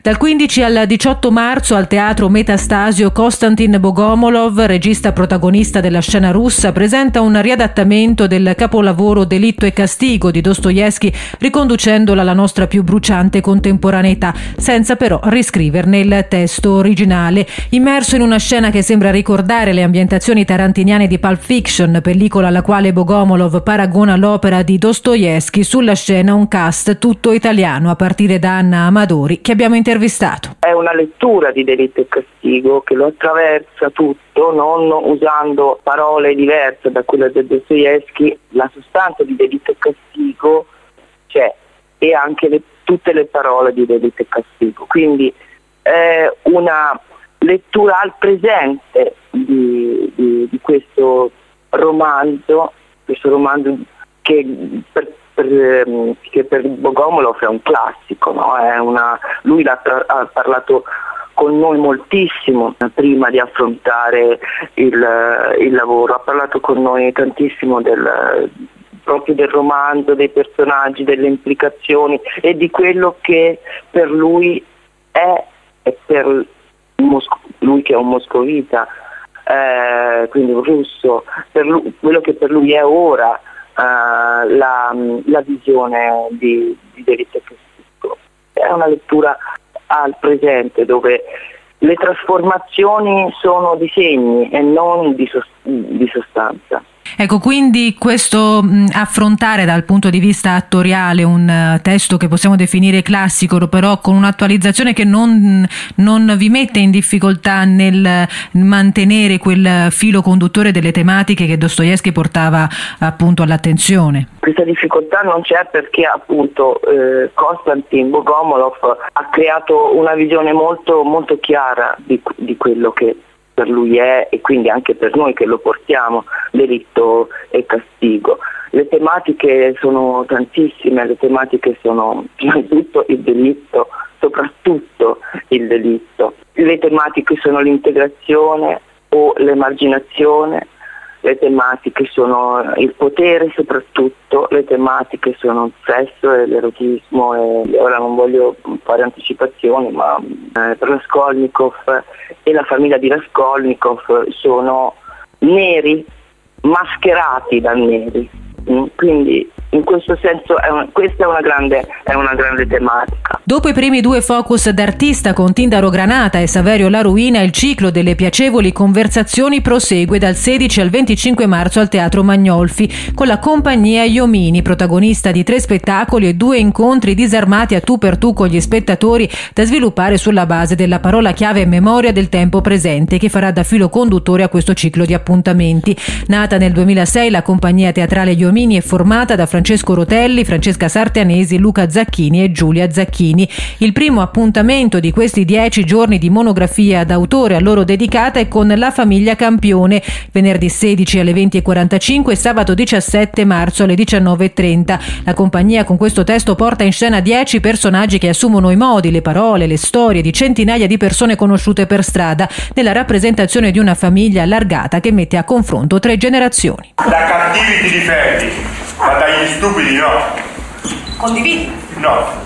Dal 15 al 18 marzo al Teatro Metastasio Konstantin Bogomolov, regista protagonista della scena russa, presenta un riadattamento del capolavoro Delitto e castigo di Dostoevskij, riconducendola alla nostra più bruciante contemporaneità, senza però riscriverne il testo originale. Immerso in una scena che sembra ricordare le ambientazioni tarantiniane di Pulp Fiction, pellicola alla quale Bogomolov paragona l'opera di Dostoevskij, sulla scena un cast tutto italiano, a partire da Anna Amadori, che abbiamo intervistato. È una lettura di Delitto e castigo che lo attraversa tutto, non usando parole diverse da quelle di Dostoevskij. La sostanza di Delitto e castigo c'è, e anche tutte le parole di Delitto e castigo. Quindi è una lettura al presente di questo romanzo che per Bogomolov è un classico, no? Lui ha parlato con noi moltissimo prima di affrontare il lavoro, ha parlato con noi tantissimo proprio del romanzo, dei personaggi, delle implicazioni e di quello che per lui è, e per lui che è un moscovita, quindi un russo, quello che per lui è ora la visione di Delitto e castigo. È una lettura al presente, dove le trasformazioni sono di segni e non di sostanza. Ecco, quindi questo affrontare dal punto di vista attoriale un testo che possiamo definire classico, però con un'attualizzazione che non vi mette in difficoltà nel mantenere quel filo conduttore delle tematiche che Dostoevskij portava appunto all'attenzione. Questa difficoltà non c'è perché appunto Konstantin Bogomolov ha creato una visione molto, molto chiara di quello che per lui è, e quindi anche per noi che lo portiamo, delitto e castigo. Le tematiche sono tantissime, le tematiche sono innanzitutto il delitto, soprattutto il delitto. Le tematiche sono l'integrazione o l'emarginazione, le tematiche sono il potere soprattutto, le tematiche sono il sesso e l'erotismo, e ora non voglio fare anticipazioni, ma Raskolnikov e la famiglia di Raskolnikov sono neri mascherati da neri, quindi in questo senso questa è una grande tematica. Dopo i primi due focus d'artista con Tindaro Granata e Saverio La Ruina, il ciclo delle piacevoli conversazioni prosegue dal 16 al 25 marzo al Teatro Magnolfi con la compagnia Iomini, protagonista di 3 spettacoli e 2 incontri disarmati a tu per tu con gli spettatori, da sviluppare sulla base della parola chiave memoria del tempo presente, che farà da filo conduttore a questo ciclo di appuntamenti. Nata nel 2006, la compagnia teatrale Iomini è formata da Francesco Rotelli, Francesca Sarteanesi, Luca Zacchini e Giulia Zacchini. Il primo appuntamento di questi 10 giorni di monografia d'autore a loro dedicata è con La famiglia Campione, venerdì 16 alle 20:45 e sabato 17 marzo alle 19:30. La compagnia con questo testo porta in scena 10 personaggi che assumono i modi, le parole, le storie di centinaia di persone conosciute per strada, nella rappresentazione di una famiglia allargata che mette a confronto 3 generazioni. Da cattivi ti difendi, ma dagli stupidi no. Condividi? No.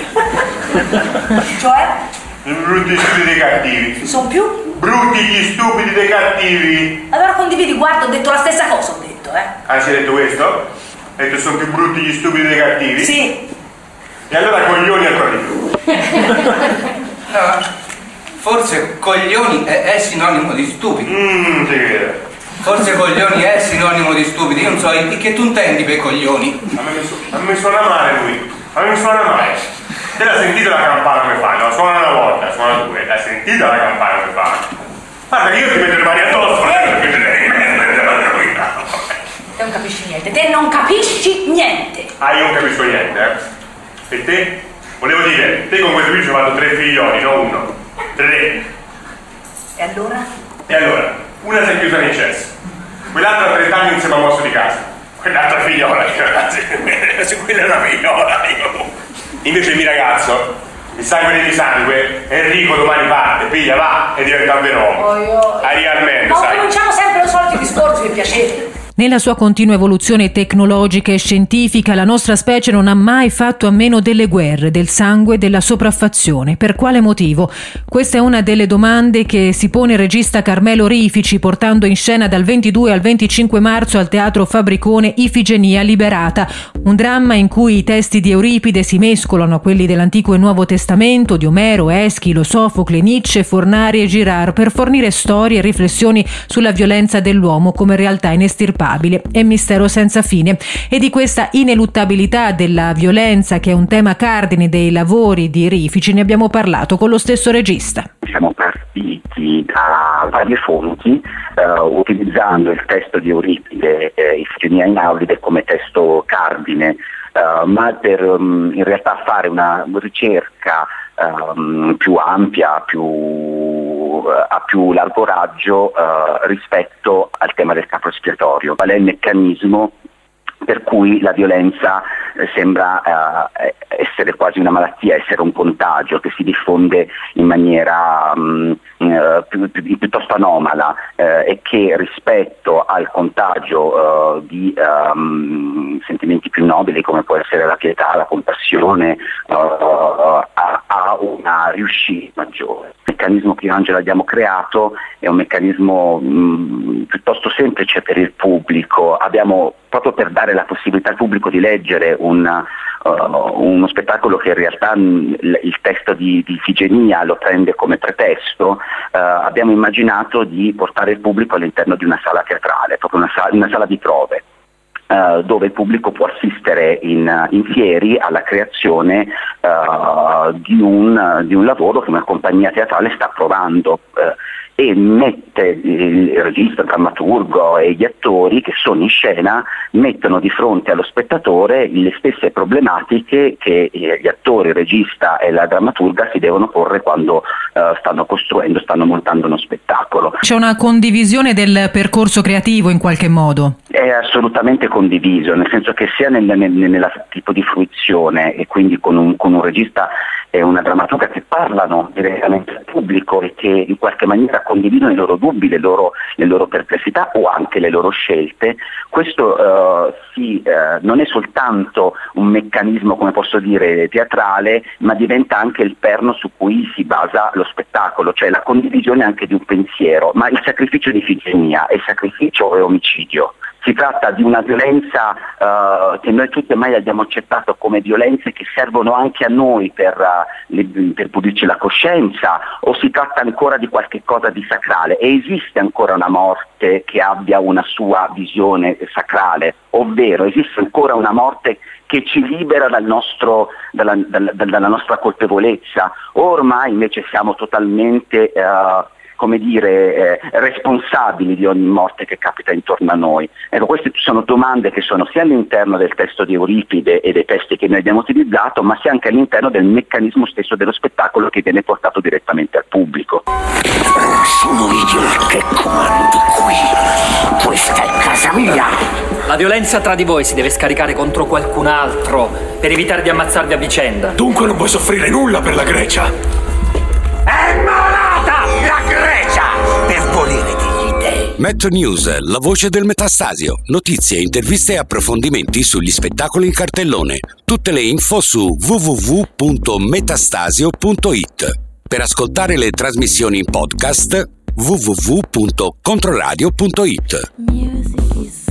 Cioè? Brutti gli stupidi dei cattivi. Sono più? Brutti gli stupidi dei cattivi. Allora condividi, guarda, ho detto la stessa cosa, ho detto, Ah, si è detto questo? Hai detto sono più brutti gli stupidi dei cattivi? Sì. E allora coglioni ancora di più. No, forse coglioni è sinonimo di stupidi. Ti credo. Forse coglioni è sinonimo di stupidi, io non so, che tu intendi per coglioni? A me suona male lui, a me suona male. Te l'hai sentita la campana come fa? No, suona una volta, suona 2, l'hai sentita la campana come fa? Guarda che io ti metto le mani addosso, Te non capisci niente, te non capisci niente. Ah, io non capisco niente, E te? Volevo dire, te con questo video ci hai fatto 3 figlioli, non 1, 3. E allora? E allora, una si è chiusa nei cessi, quell'altra a 30 anni non si è mai mosso di casa, quell'altra figliola, ragazzi, quella è una figliola, Invece il mio ragazzo, il sangue di sangue, Enrico domani parte, piglia, va e diventa un vero uomo. Realmente, ma cominciamo sempre lo solito discorso, per piacere. Nella sua continua evoluzione tecnologica e scientifica, la nostra specie non ha mai fatto a meno delle guerre, del sangue, della sopraffazione. Per quale motivo? Questa è una delle domande che si pone il regista Carmelo Rifici, portando in scena dal 22 al 25 marzo al Teatro Fabricone Ifigenia liberata, un dramma in cui i testi di Euripide si mescolano a quelli dell'Antico e Nuovo Testamento, di Omero, Eschilo, Sofocle, Nietzsche, Fornari e Girard, per fornire storie e riflessioni sulla violenza dell'uomo come realtà inestirpabile e mistero senza fine. E di questa ineluttabilità della violenza, che è un tema cardine dei lavori di Rifici, ne abbiamo parlato con lo stesso regista. Siamo partiti da varie fonti, utilizzando il testo di Euripide, Ifigenia in Aulide, come testo cardine, ma per in realtà fare una ricerca più ampia, a più largo raggio rispetto al tema del capro espiatorio. Qual è il meccanismo per cui la violenza sembra essere quasi una malattia, essere un contagio che si diffonde in maniera piuttosto anomala, e che rispetto al contagio di sentimenti più nobili, come può essere la pietà, la compassione, ha una riuscita maggiore. Il meccanismo che io e Angela abbiamo creato è un meccanismo piuttosto semplice per il pubblico. Abbiamo, proprio per dare la possibilità al pubblico di leggere uno spettacolo che in realtà il testo di Ifigenia lo prende come pretesto, abbiamo immaginato di portare il pubblico all'interno di una sala teatrale, proprio una sala di prove, dove il pubblico può assistere in fieri alla creazione di un lavoro che una compagnia teatrale sta provando, e mette il regista, il drammaturgo e gli attori che sono in scena, mettono di fronte allo spettatore le stesse problematiche che gli attori, il regista e la drammaturga si devono porre quando stanno montando uno spettacolo. C'è una condivisione del percorso creativo in qualche modo? È assolutamente condiviso, nel senso che sia nella tipo di fruizione, e quindi con un regista e una drammaturga che parlano direttamente al pubblico e che in qualche maniera condividono i loro dubbi, le loro perplessità o anche le loro scelte. Questo non è soltanto un meccanismo, come posso dire, teatrale, ma diventa anche il perno su cui si basa lo spettacolo, cioè la condivisione anche di un pensiero. Ma il sacrificio di Ifigenia è sacrificio o è omicidio? Si tratta di una violenza che noi tutti ormai abbiamo accettato come violenze che servono anche a noi per pulirci la coscienza, o si tratta ancora di qualche cosa di sacrale? E esiste ancora una morte che abbia una sua visione sacrale, ovvero esiste ancora una morte che ci libera dalla nostra colpevolezza? Ormai invece siamo totalmente responsabili di ogni morte che capita intorno a noi. Ecco, queste sono domande che sono sia all'interno del testo di Euripide e dei testi che noi abbiamo utilizzato, ma sia anche all'interno del meccanismo stesso dello spettacolo che viene portato direttamente al pubblico. Sono io che comando qui. Questa è casa mia. La violenza tra di voi si deve scaricare contro qualcun altro per evitare di ammazzarvi a vicenda. Dunque non vuoi soffrire nulla per la Grecia? È malata la Grecia per volere degli dei. Metro News, la voce del Metastasio. Notizie, interviste e approfondimenti sugli spettacoli in cartellone. Tutte le info su www.metastasio.it. Per ascoltare le trasmissioni in podcast, www.controradio.it.